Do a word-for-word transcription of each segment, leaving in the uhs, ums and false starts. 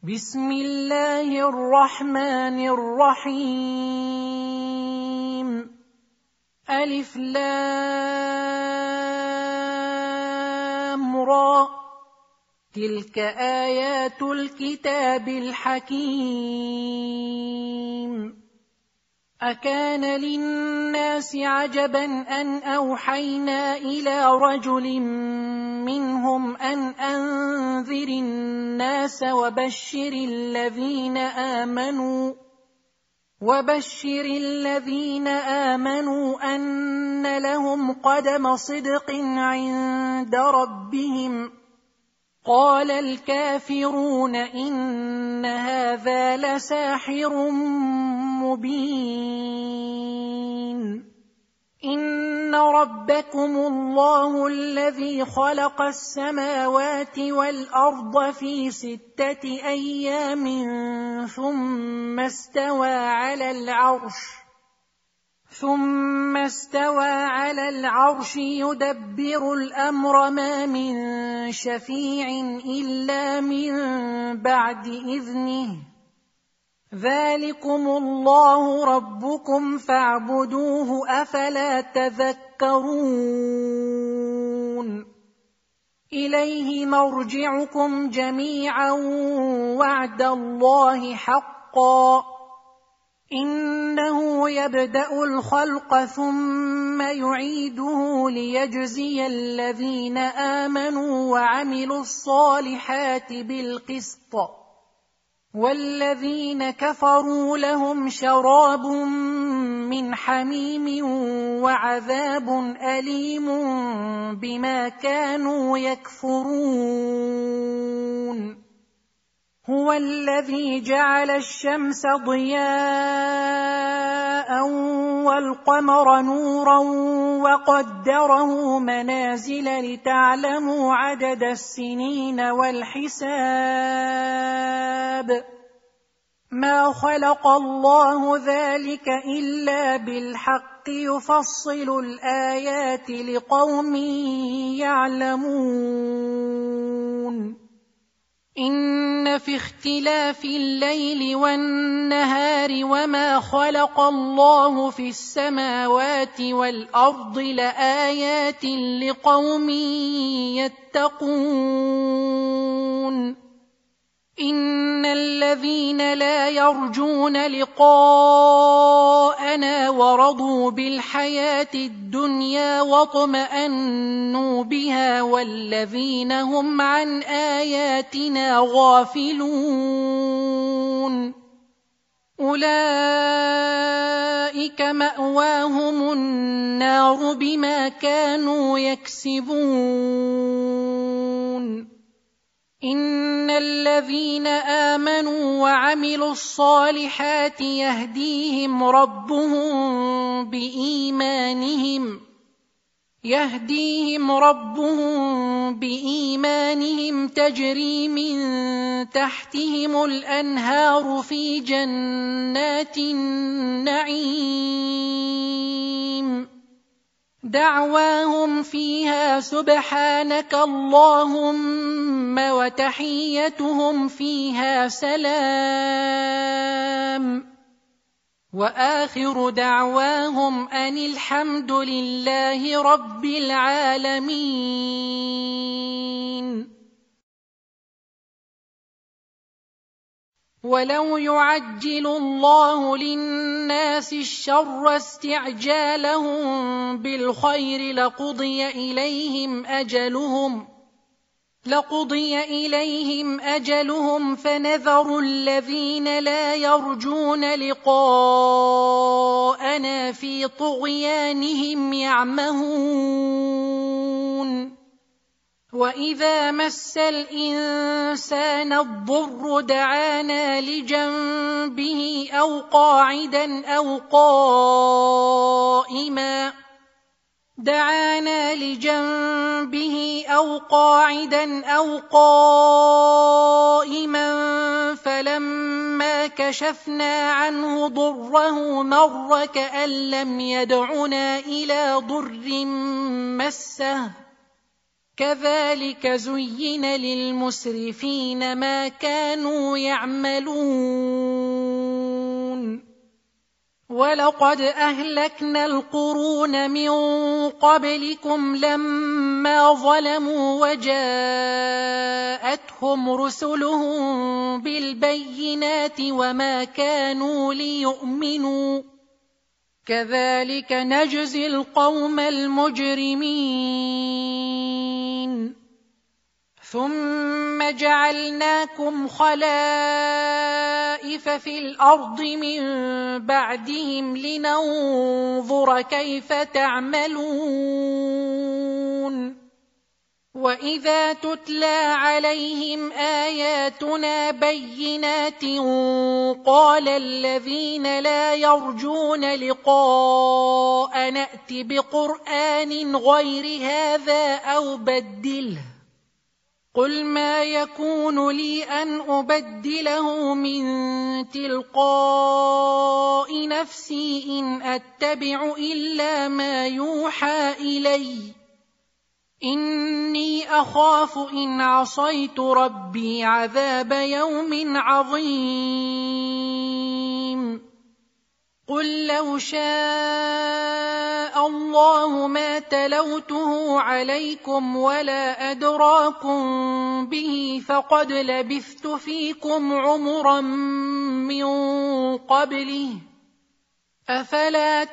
بسم الله الرحمن الرحيم. ألف لام را، تلك آيات الكتاب الحكيم. أكان للناس عجبا أن أوحينا إلى رجل منهم أن أنذر الناس وبشر الذين آمنوا وبشر الذين آمنوا أن لهم قدم صدق عند ربهم. قال الكافرون إن هذا لساحر مبين. إن ربكم الله الذي خلق السماوات والأرض في ستة أيام ثم استوى على العرش ثم استوى على العرش يدبر الأمر ما من شفيع إلا من بعد إذنه. ذلكم الله ربكم فاعبدوه أفلا تذكرون. إليه مرجعكم جميعا وعد الله حقا. إنه يبدأ الخلق ثم يعيده ليجزي الذين آمنوا وعملوا الصالحات بالقسط، والذين كفروا لهم شراب من حميم وعذاب أليم بما كانوا يكفرون. هو الذي جعل الشمس ضياء والقمر نورا وقدره منازل لتعلموا عدد السنين والحساب. ما خلق الله ذلك إلا بالحق يفصل الآيات لقوم يعلمون. إن في اختلاف الليل والنهار وما خلق الله في السماوات والأرض لآيات لقوم يتقون. إن الذين لا يرجون لقاءنا ورضوا بالحياة الدنيا واطمأنوا بها والذين هم عن آياتنا غافلون أولئك مأواهم النار بما كانوا يكسبون. إن الذين آمنوا وعملوا الصالحات يهديهم ربهم بإيمانهم يهديهم ربهم بإيمانهم تجري من تحتهم الأنهار في جنات النعيم. دعواهم فيها سبحانك اللهم وتحيتهم فيها سلام. وآخر دعواهم أن الحمد لله رب العالمين. ولو يعجل الله للناس الشر استعجالهم بالخير لقضي إليهم أجلهم لقضي إليهم أجلهم فنذر الذين لا يرجون لقاءنا في طغيانهم يعمهون. وإذا مس الإنسان الضر دعانا لجنبه أو قاعدا أو قائما دعانا لجنبه أو قاعدا أو قائما فلما كشفنا عنه ضره مر كأن لم يدعنا إلى ضر مسه كذلك زين للمسرفين ما كانوا يعملون ولقد أهلكنا القرون من قبلكم لما ظلموا وجاءتهم رسلهم بالبينات وما كانوا ليؤمنوا كذلك نجزي القوم المجرمين ثم جعلناكم خلائف في الأرض من بعدهم لننظر كيف تعملون وإذا تتلى عليهم آياتنا بينات قال الذين لا يرجون لقاء نأت بقرآن غير هذا أو بدله قل ما يكون لي أن أبدله من تلقاء نفسي إن أتبع إلا ما يوحى إلي إني أخاف إن عصيت ربي عذاب يوم عظيم قل لو شاء الله ما تلوته عليكم ولا أدراكم به فقد لبثت فيكم عمرا من قبله أفلا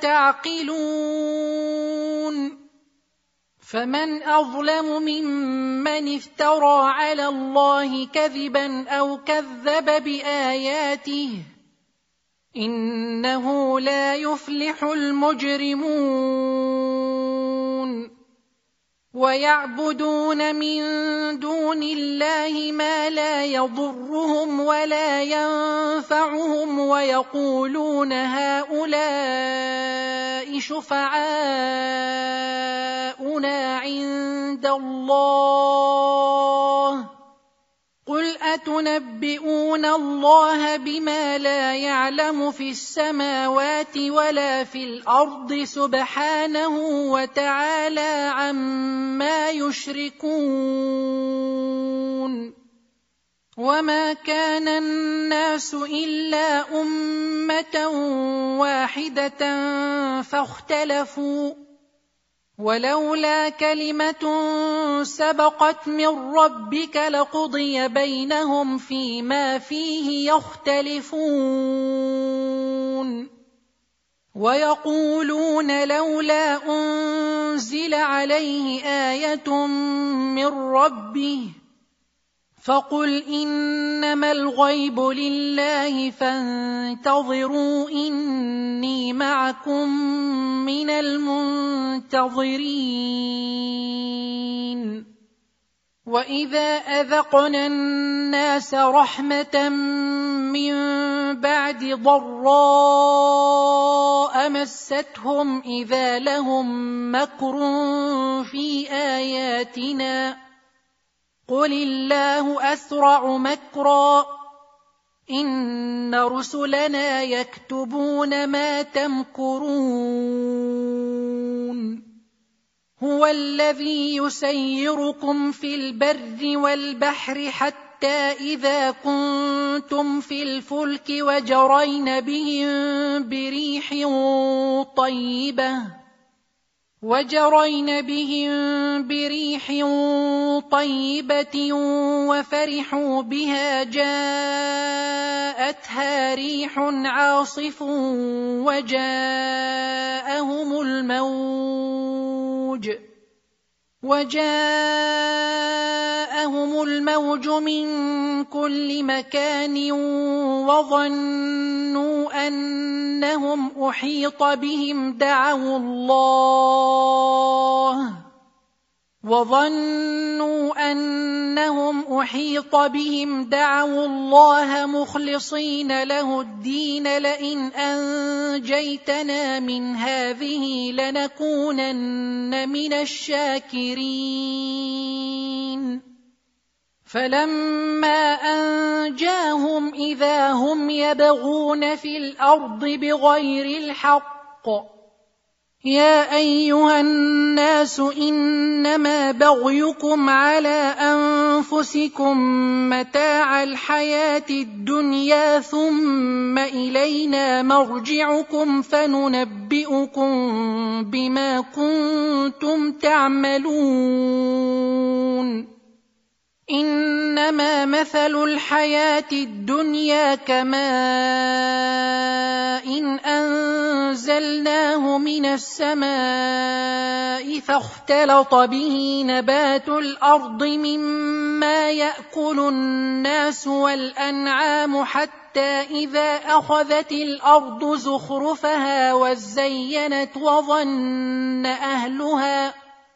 تعقلون فمن أظلم ممن افترى على الله كذبا أو كذب بآياته إنه لا يفلح المجرمون ويعبدون من دون الله ما لا يضرهم ولا ينفعهم ويقولون هؤلاء شفعاؤنا عند الله قل أتنبئون الله بما لا يعلم في السماوات ولا في الأرض سبحانه وتعالى عما يشركون وما كان الناس إلا أمة واحدة فاختلفوا ولولا كلمة سبقت من ربك لقضي بينهم فيما فيه يختلفون ويقولون لولا أنزل عليه آية من ربه فقل إنما الغيب لله فانتظروا إني معكم من المنتظرين وإذا أذقنا الناس رحمة من بعد ضراء مستهم إذا لهم مكر في آياتنا قل الله أسرع مكرا إن رسلنا يكتبون ما تمكرون هو الذي يسيركم في البر والبحر حتى إذا كنتم في الفلك وجرين بهم بريح طيبة وجرين بهم بريح طيبة وفرحوا بها جاءتها ريح عاصف وجاءهم الموج وجاءهم الموج من كل مكان وظنوا أنهم أحيط بهم دعوا الله وظنوا أنهم أحيط بهم دعوا الله مخلصين له الدين لئن أنجيتنا من هذه لنكونن من الشاكرين فلما أنجاهم إذا هم يبغون في الأرض بغير الحق يا أيها الناس إنما بغيكم على أنفسكم متاع الحياة الدنيا ثم إلينا مرجعكم فننبئكم بما كنتم تعملون إنما مثل الحياة الدنيا كماء إن أنزلناه من السماء فاختلط به نبات الأرض مما يأكل الناس والأنعام حتى إذا أخذت الأرض زخرفها وزينت وظن أهلها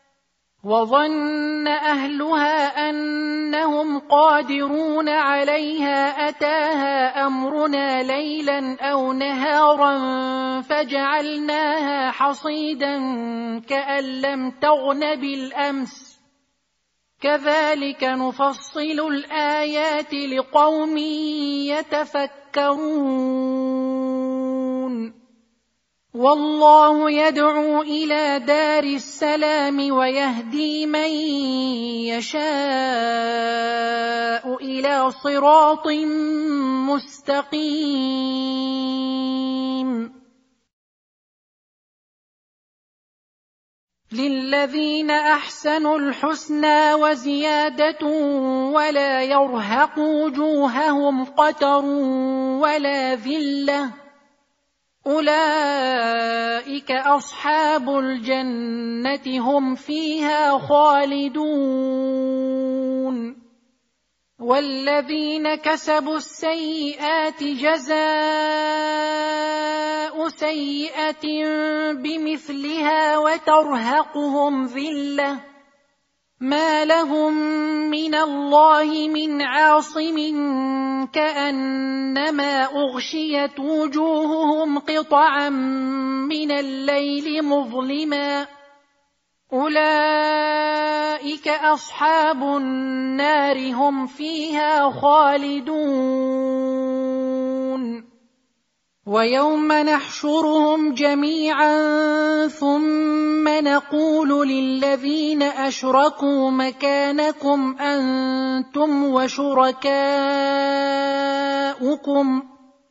وظن أهلها أنهم قادرون عليها أتاها أمرنا ليلا أو نهارا فجعلناها حصيدا كأن لم تغن بالأمس كذلك نفصل الآيات لقوم يتفكرون والله يدعو إلى دار السلام ويهدي من يشاء إلى صراط مستقيم للذين أحسنوا الحسنى وزيادة ولا يرهق وجوههم قتر ولا ذلة أولئك أصحاب الجنة هم فيها خالدون والذين كسبوا السيئات جزاء سيئة بمثلها وترهقهم ذلة ما لهم من الله من عاصم كأنما أغشيت وجوههم قطعا من الليل مظلما أولئك أصحاب النار هم فيها خالدون ويوم نحشرهم جميعا ثم نقول للذين أشركوا مكانكم أنتم وشركاؤكم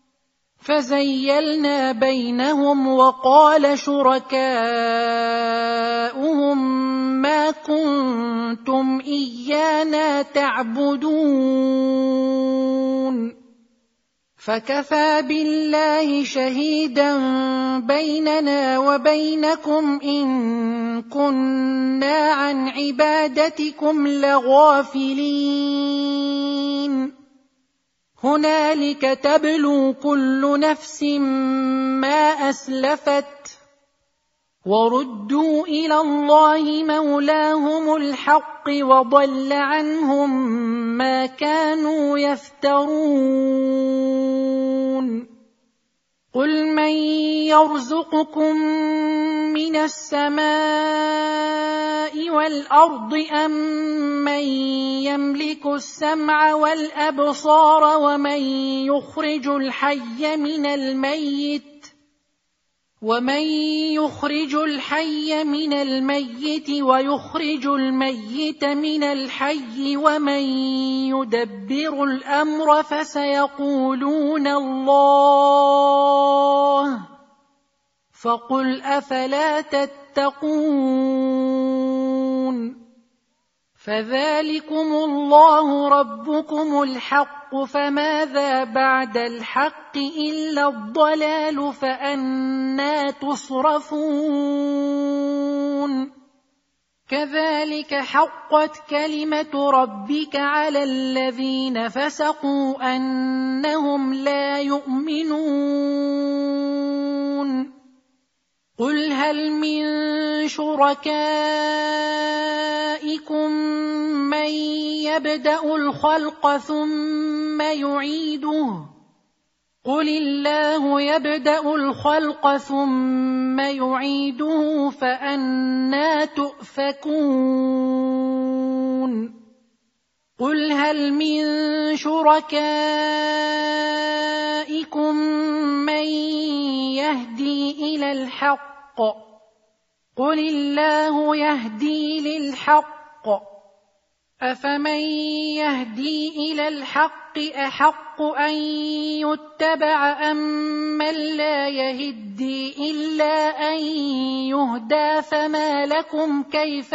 فزيلنا بينهم وقال شركاؤهم ما كنتم إيانا تعبدون فكفى بالله شهيدا بيننا وبينكم إن كنا عن عبادتكم لغافلين هنالك تبلو كل نفس ما أسلفت وردوا إلى الله مولاهم الحق وضل عنهم ما كانوا يفترون قل من يرزقكم من السماء والأرض أم من يملك السمع والأبصار ومن يخرج الحي من الميت ومن يخرج الحي من الميت ويخرج الميت من الحي ومن يدبر الأمر فسيقولون الله فقل أفلا تتقون فذلكم الله ربكم الحق فماذا بعد الحق إلا الضلال فأنى تصرفون كذلك حقت كلمة ربك على الذين فسقوا أنهم لا يؤمنون قل هل من شركائكم من يبدأ الخلق ثم يعيده قل الله يبدأ الخلق ثم يعيده فأنى تؤفكون قل هل من شركائكم من يهدي إلى الحق قل الله يهدي للحق أفمن يهدي إلى الحق أحق أن يتبع أمن لا يهدي إلا أن يهدى فما لكم كيف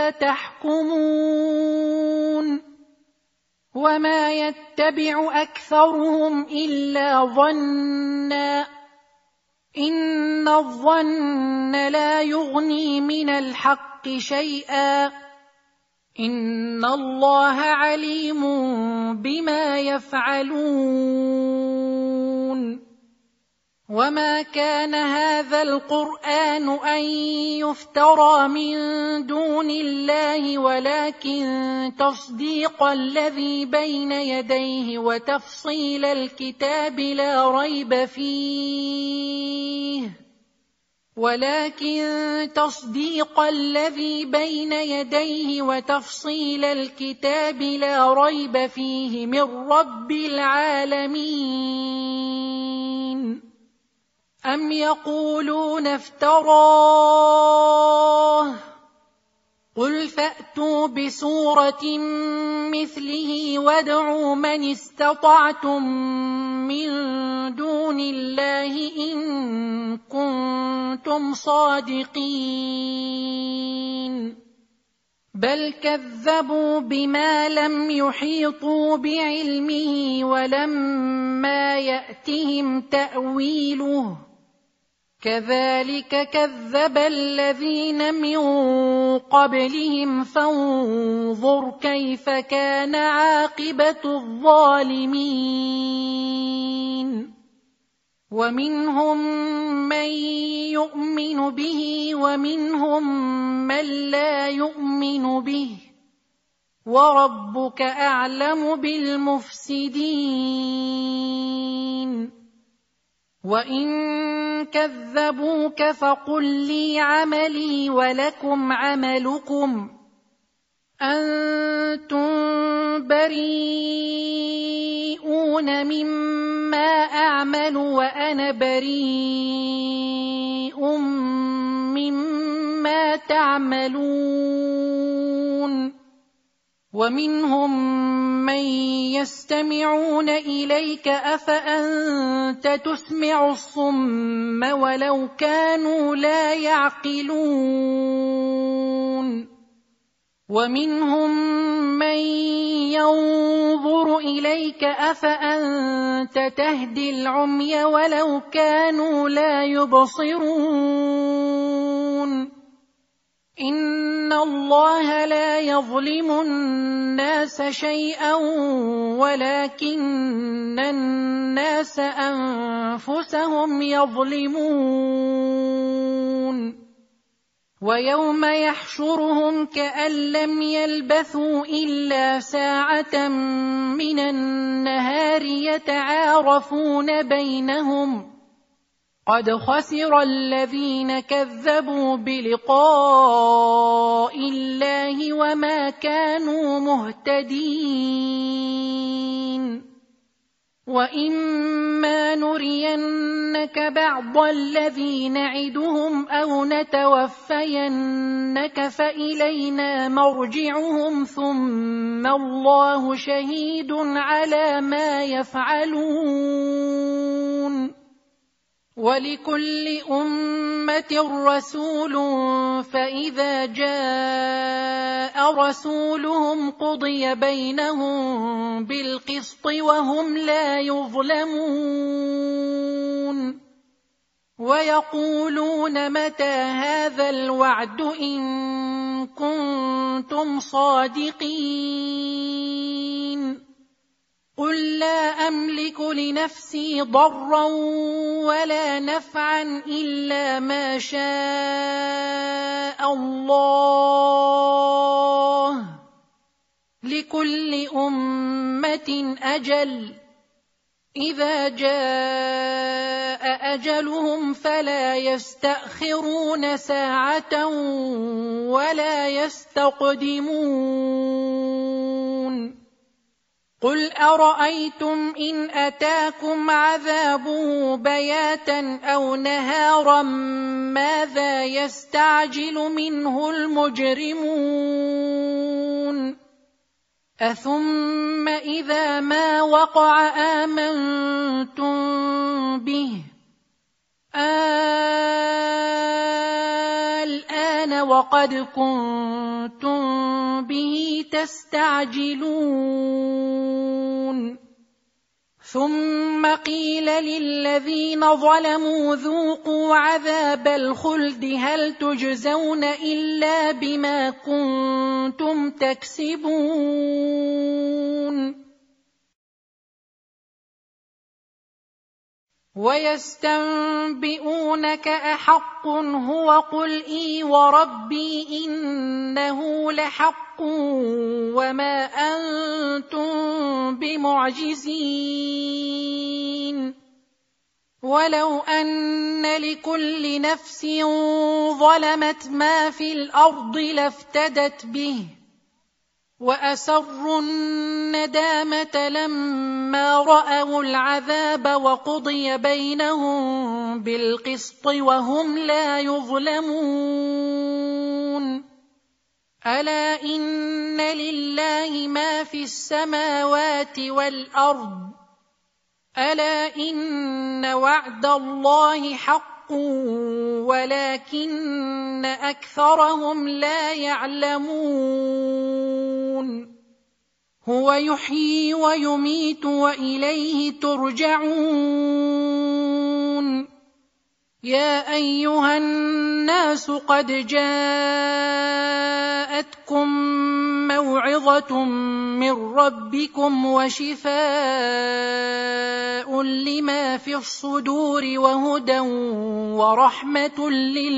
تحكمون وما يتبع أكثرهم إلا ظنا إن الظن لا يغني من الحق شيئا إن الله عليم بما يفعلون وما كان هذا القرآن أن يفترى من دون الله ولكن تصديق الذي بين يديه وتفصيل الكتاب لا ريب فيه ولكن تصديق الذي بين يديه وتفصيل الكتاب لا ريب فيه من رب العالمين أم يقولون افتراه قل فأتوا بسورة مثله وادعوا من استطعتم من دون الله إن كنتم صادقين بل كذبوا بما لم يحيطوا بعلمه ولما يأتهم تأويله كذلك كذب الذين من قبلهم فانظر كيف كان عاقبة الظالمين ومنهم من يؤمن به ومنهم من لا يؤمن به وربك أعلم بالمفسدين وإن كذبوك فقل لي عملي ولكم عملكم أنتم بريئون مما أعمل وأنا بريء مما تعملون ومنهم من يستمعون إليك أفأنت تسمع الصم ولو كانوا لا يعقلون ومنهم من ينظر إليك أفأنت تهدي العمي ولو كانوا لا يبصرون إن الله لا يظلم الناس شيئا ولكن الناس أنفسهم يظلمون ويوم يحشرهم كأن لم يلبثوا إلا ساعة من النهار يتعارفون بينهم قد خسر الذين كذبوا بلقاء الله وما كانوا مهتدين وإما نرينك بعض الذي نعدهم أو نتوفينك فإلينا مرجعهم ثم الله شهيد على ما يفعلون ولكل أمة رسول فإذا جاء رسولهم قضي بينهم بالقسط وهم لا يظلمون ويقولون متى هذا الوعد إن كنتم صادقين قل لا أملك لنفسي ضرا ولا نفعا إلا ما شاء الله لكل أمة أجل إذا جاء أجلهم فلا يستأخرون ساعة ولا يستقدمون قل أرأيتم إن أتاكم عذابه بياتا أو نهارا ماذا يستعجل منه المجرمون أثم إذا ما وقع آمنتم به الآن وقد كنتم به تستعجلون ثم قيل للذين ظلموا ذوقوا عذاب الخلد هل تجزون إلا بما كنتم تكسبون ويستنبئونك أحق هو قل إي وربي إنه لحق وما أنتم بمعجزين ولو أن لكل نفس ظلمت ما في الأرض لافتدت به وأسروا الندامة لما رأوا العذاب وقضي بينهم بالقسط وهم لا يظلمون ألا إن لله ما في السماوات والأرض ألا إن وعد الله حق ولكن أكثرهم لا يعلمون هو يحيي ويميت وإليه ترجعون يا أيها الناس قد جاءتكم موعظة من ربكم وشفاء لما في الصدور وهدى ورحمة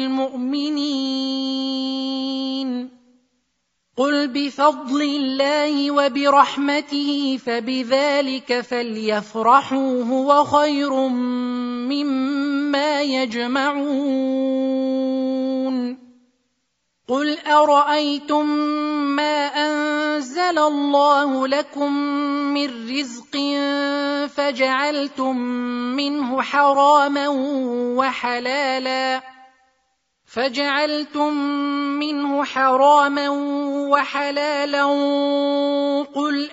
للمؤمنين قل بفضل الله وبرحمته فبذلك فليفرحوا هو خير مما يجمعون قل أرأيتم ما أنزل الله لكم من رزق فجعلتم منه حراما وحلالا فجعلتم منه حراما وحلالا قل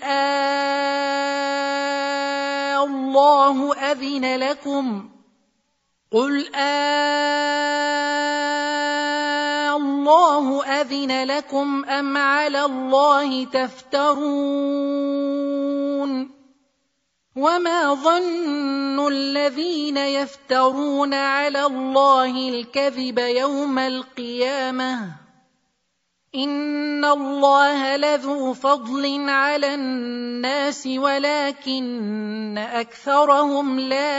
آه الله أذن لكم قل آه الله أذن لكم أم على الله تفترون وما ظن الذين يفترون على الله الكذب يوم القيامة إن الله لذو فضل على الناس ولكن أكثرهم لا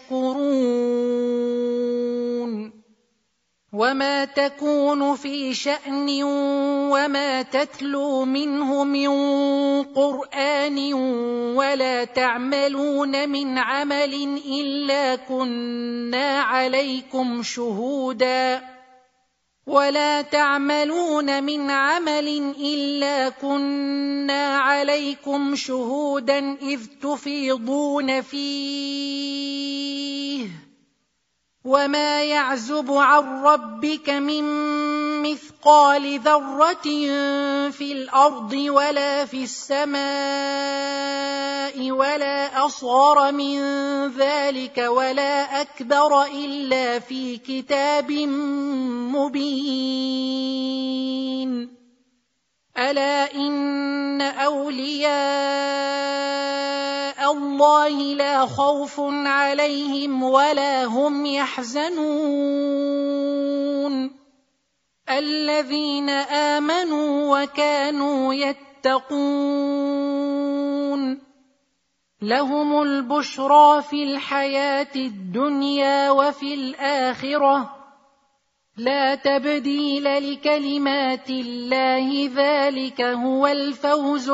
يشكرون وما تكون في شأن وما تتلو منه من قرآن ولا تعملون من عمل إلا كنا عليكم شهودا ولا تعملون من عمل إلا كنا عليكم شهودا إذ تفيضون فيه وما يعزب عن ربك من مثقال ذرة في الأرض ولا في السماء ولا أصغر من ذلك ولا أكبر إلا في كتاب مبين ألا إن أولياء الله لا خوف عليهم ولا هم يحزنون الذين آمنوا وكانوا يتقون لهم البشرى في الحياة الدنيا وفي الآخرة لا تبديل لكلمات الله ذلك هو الفوز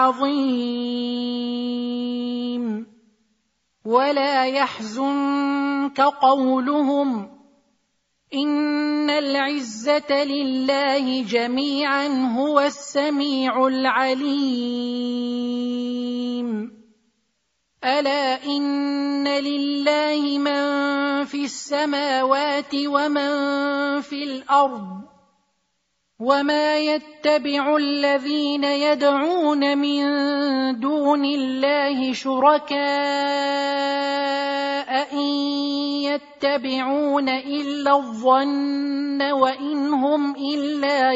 العظيم ولا يحزنك قولهم إن العزة لله جميعا هو السميع العليم ألا إن لله من في السماوات ومن في الأرض وما يتبع الذين يدعون من دون الله شركاء إن يتبعون إلا الظن وإن هم إلا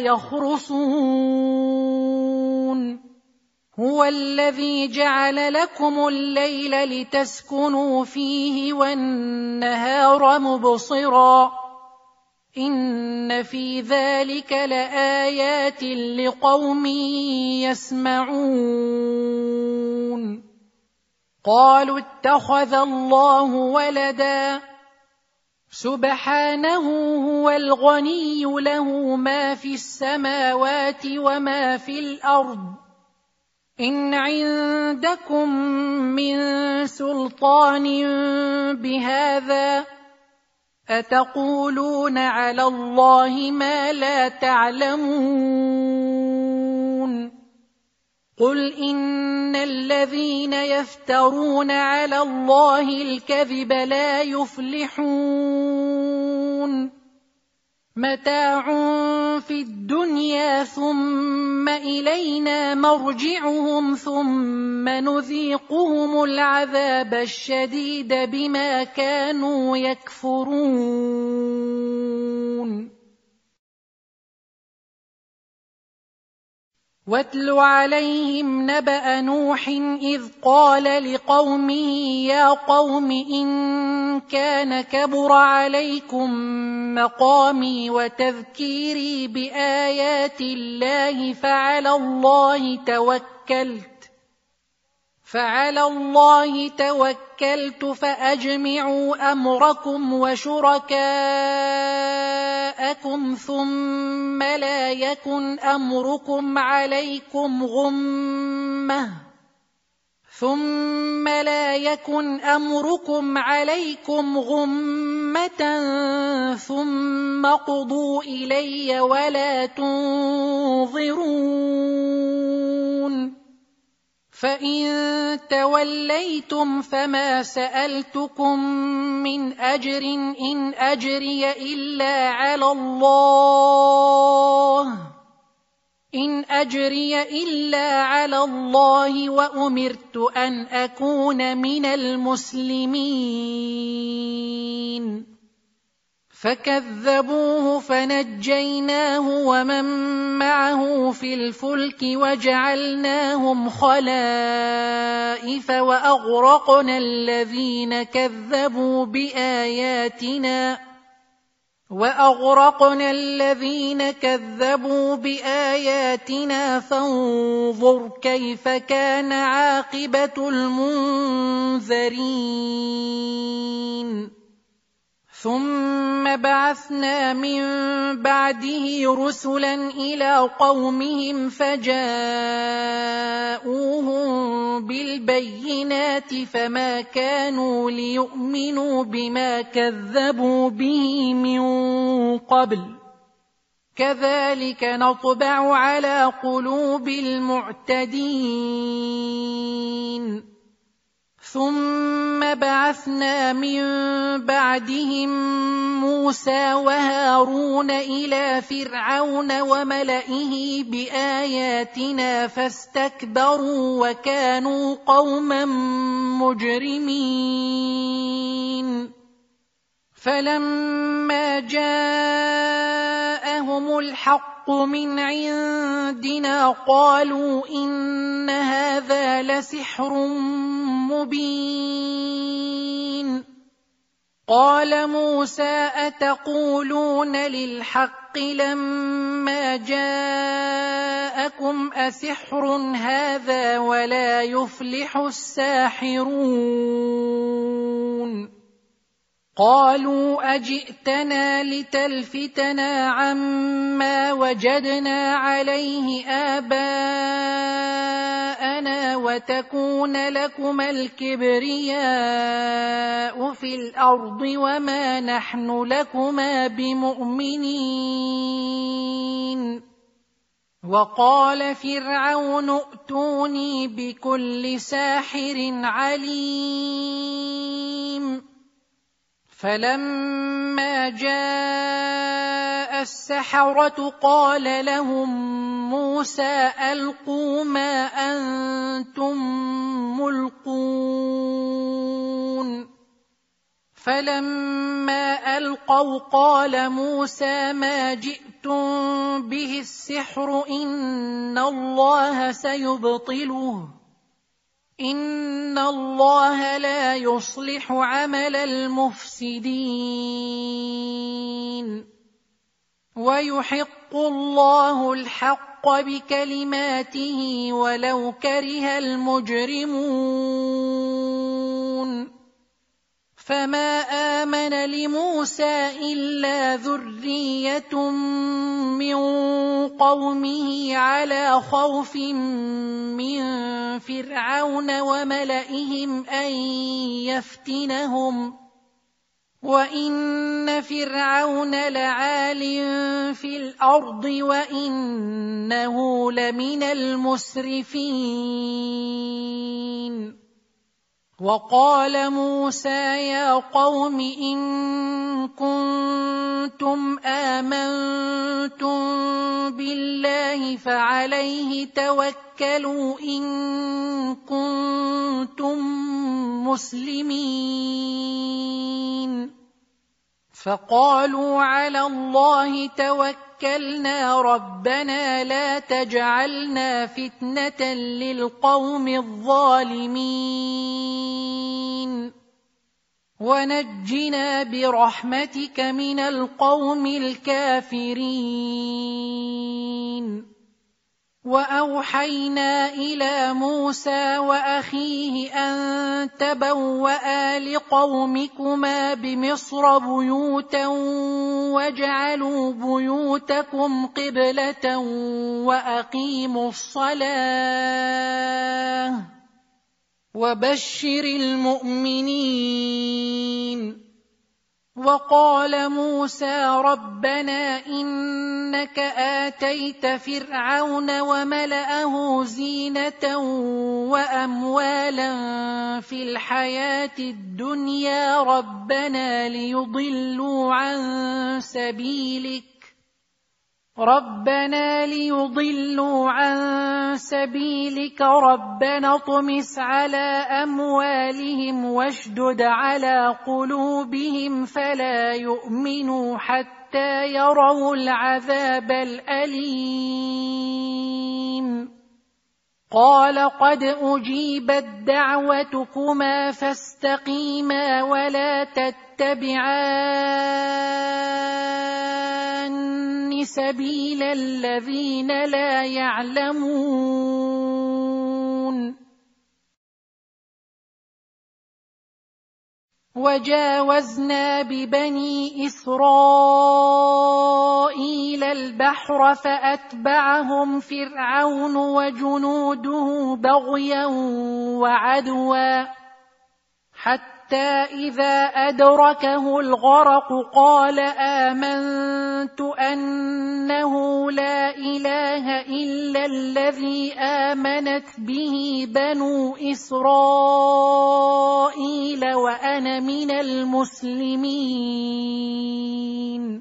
يخرصون هو الذي جعل لكم الليل لتسكنوا فيه والنهار مبصرا إن في ذلك لآيات لقوم يسمعون قالوا اتخذ الله ولدا سبحانه هو الغني له ما في السماوات وما في الأرض إن عندكم من سلطان بهذا أتقولون على الله ما لا تعلمون قل إن الذين يفترون على الله الكذب لا يفلحون متاع في الدنيا ثم إلينا مرجعهم ثم نذيقهم العذاب الشديد بما كانوا يكفرون واتل عليهم نبأ نوح إذ قال لقومه يا قوم إن كان كبر عليكم مقامي وتذكيري بآيات الله فعلى الله توكلت فعلى الله توكلت فأجمعوا أمركم وشركاءكم ثم لا يكن أمركم عليكم غمة ثم لا يكن أمركم عليكم غمة ثم قضوا إلي ولا تنظرون فإن توليتم فما سألتكم من أجر إن أجري إلا على الله إن أجري إلا على الله وأمرت أن أكون من المسلمين فكذبوه فنجيناه ومن معه في الفلك وجعلناهم خلائف وأغرقنا الذين كذبوا بآياتنا وأغرقنا الذين كذبوا بآياتنا فانظر كيف كان عاقبة المنذرين ثم بعثنا من بعده رسلا إلى قومهم فجاءوهم بالبينات فما كانوا ليؤمنوا بما كذبوا به من قبل كذلك نطبع على قلوب المعتدين ثم بعثنا من بعدهم موسى وهارون إلى فرعون وملئه بآياتنا فاستكبروا وكانوا قوما مجرمين فلما جاءهم الحق من عندنا قالوا إن هذا لسحر مبين قال موسى أتقولون للحق لما جاءكم أسحر هذا ولا يفلح الساحرون قالوا أجئتنا لتلفتنا عما وجدنا عليه آباءنا وتكون لكما الكبرياء في الأرض وما نحن لكما بمؤمنين وقال فرعون ائتوني بكل ساحر عليم فلما جاء السحرة قال لهم موسى ألقوا ما أنتم ملقون فلما ألقوا قال موسى ما جئتم به السحر إن الله سيبطله إن الله لا يصلح عمل المفسدين ويحق الله الحق بكلماته ولو كره المجرمون فما آمن لموسى إلا ذرية من قومه على خوف من فرعون وملئهم أن يفتنهم وإن فرعون لعال في الأرض وإنه لمن المسرفين وقال موسى يا قوم إن كنتم آمنتم بالله فعليه توكلوا إن كنتم مسلمين فقالوا على الله توكلنا ربنا لا تجعلنا فتنة للقوم الظالمين ونجنا برحمتك من القوم الكافرين وأوحينا إلى موسى وأخيه أن تبوأ لقومكما بمصر بيوتا واجعلوا بيوتكم قبلة وأقيموا الصلاة وبشر المؤمنين وقال موسى ربنا إنك آتيت فرعون وملأه زينة وأموالا في الحياة الدنيا ربنا ليضلوا عن سبيلك ربنا ليضلوا عن سبيلك ربنا اطمس على أموالهم واشدد على قلوبهم فلا يؤمنوا حتى يروا العذاب الأليم قال قد أجيبت دعوتكما فاستقيما ولا تتبعان سبيل الذين لا يعلمون وجاوزنا ببني إسرائيل البحر فأتبعهم فرعون وجنوده بغيا وعدوا حتى إذا أدركه الغرق قال آمنت أنه لا إله إلا الذي آمنت به بنو إسرائيل وأنا من المسلمين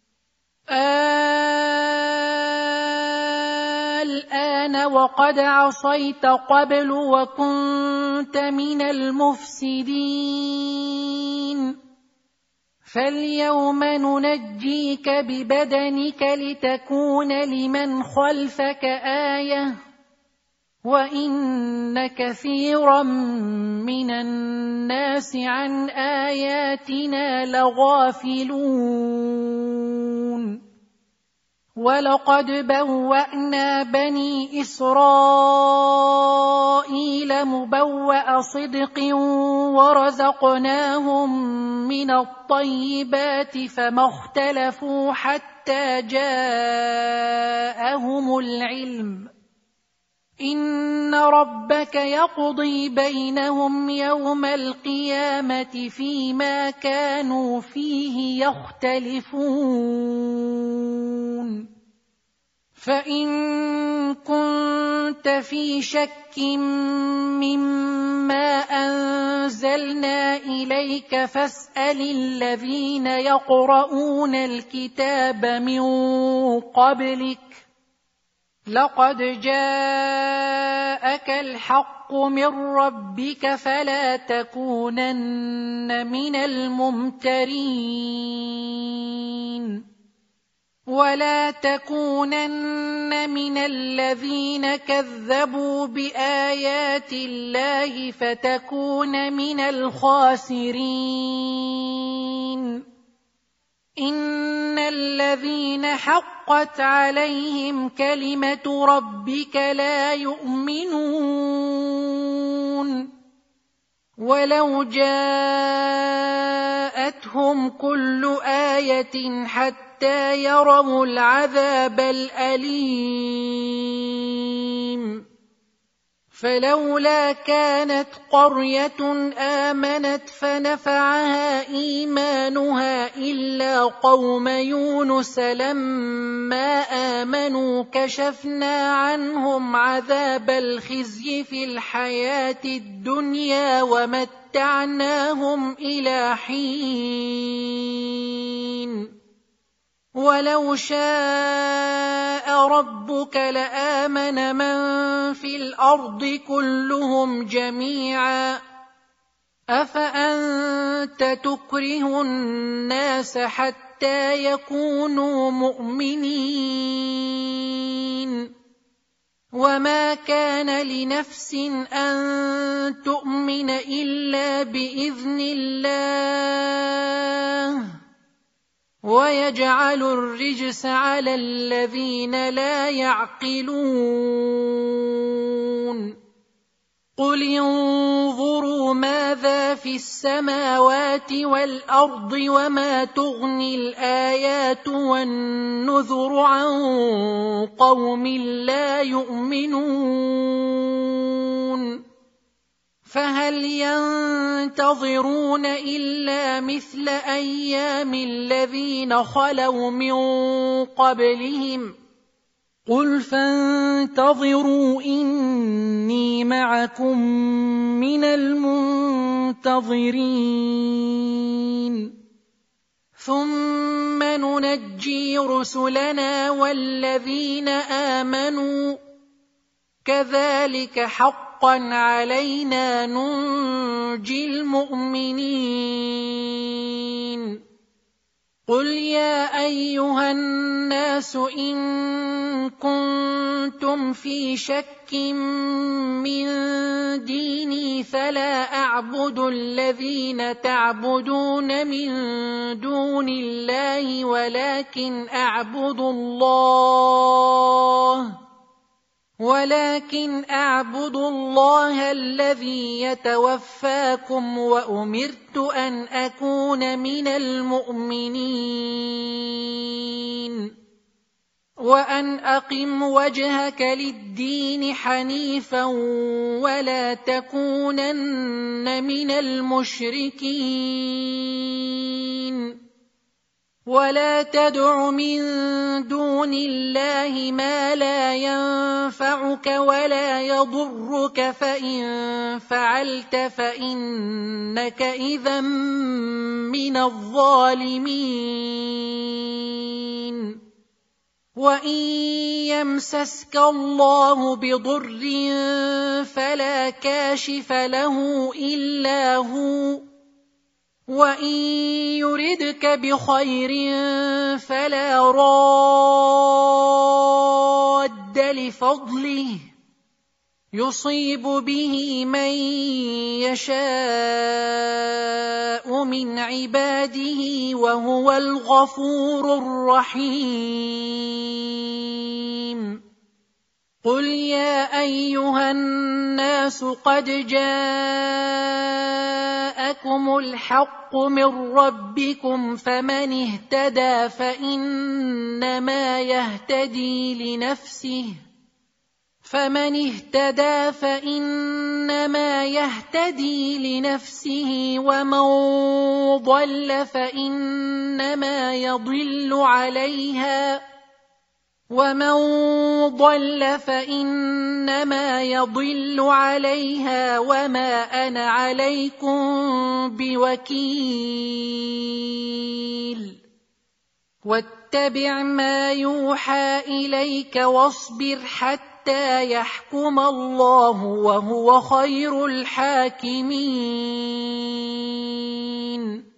الآن وقد عصيت قبل وكنت من المفسدين فاليوم ننجيك ببدنك لتكون لمن خلفك آية وإن كثيرا من الناس عن آياتنا لغافلون ولقد بوأنا بني إسرائيل مبوأ صدق ورزقناهم من الطيبات فما اختلفوا حتى جاءهم العلم إن ربك يقضي بينهم يوم القيامة فيما كانوا فيه يختلفون فإن كنت في شك مما أنزلنا إليك فاسأل الذين يقرؤون الكتاب من قبلك لقد جاءك الحق من ربك فلا تكونن من الممترين ولا تكونن من الذين كذبوا بآيات الله فتكون من الخاسرين إن الذين حقت عليهم كلمة ربك لا يؤمنون ولو جاءتهم كل آية حتى يروا العذاب الأليم فلولا كانت قرية آمنت فنفعها إيمانها إلا قوم يونس لما آمنوا كشفنا عنهم عذاب الخزي في الحياة الدنيا ومتعناهم إلى حين ولو شاء ربك لآمن من في الأرض كلهم جميعا أفأنت تكره الناس حتى يكونوا مؤمنين وما كان لنفس أن تؤمن إلا بإذن الله ويجعل الرجس على الذين لا يعقلون قل انظروا ماذا في السماوات والأرض وما تغني الآيات والنذر عن قوم لا يؤمنون فهل ينتظرون إلا مثل أيام الذين خلوا من قبلهم قل فانتظروا إني معكم من المنتظرين ثم ننجي رسلنا والذين آمنوا كذلك حقا علينا ننجي المؤمنين قل يا أيها الناس إن كنتم في شك من ديني فلا أعبد الذين تعبدون من دون الله ولكن أعبد الله ولكن أعبد الله الذي يتوفاكم وأمرت أن أكون من المؤمنين وأن أقم وجهك للدين حنيفا ولا تكونن من المشركين ولا تدع من دون الله ما لا ينفعك ولا يضرك فإن فعلت فإنك إذا من الظالمين وإن يمسسك الله بضر فلا كاشف له إلا هو وإن يردك بخير فلا راد لفضله يصيب به من يشاء من عباده وهو الغفور الرحيم قل يا أيها الناس قد جاءكم الحق من ربكم فمن اهتدى فإنما يهتدي لنفسه فمن اهتدى فإنما يهتدي لنفسه ومن ضل فإنما يضل عليها ومن ضل فإنما يضل عليها وما أنا عليكم بوكيل واتبع ما يوحى إليك واصبر حتى يحكم الله وهو خير الحاكمين.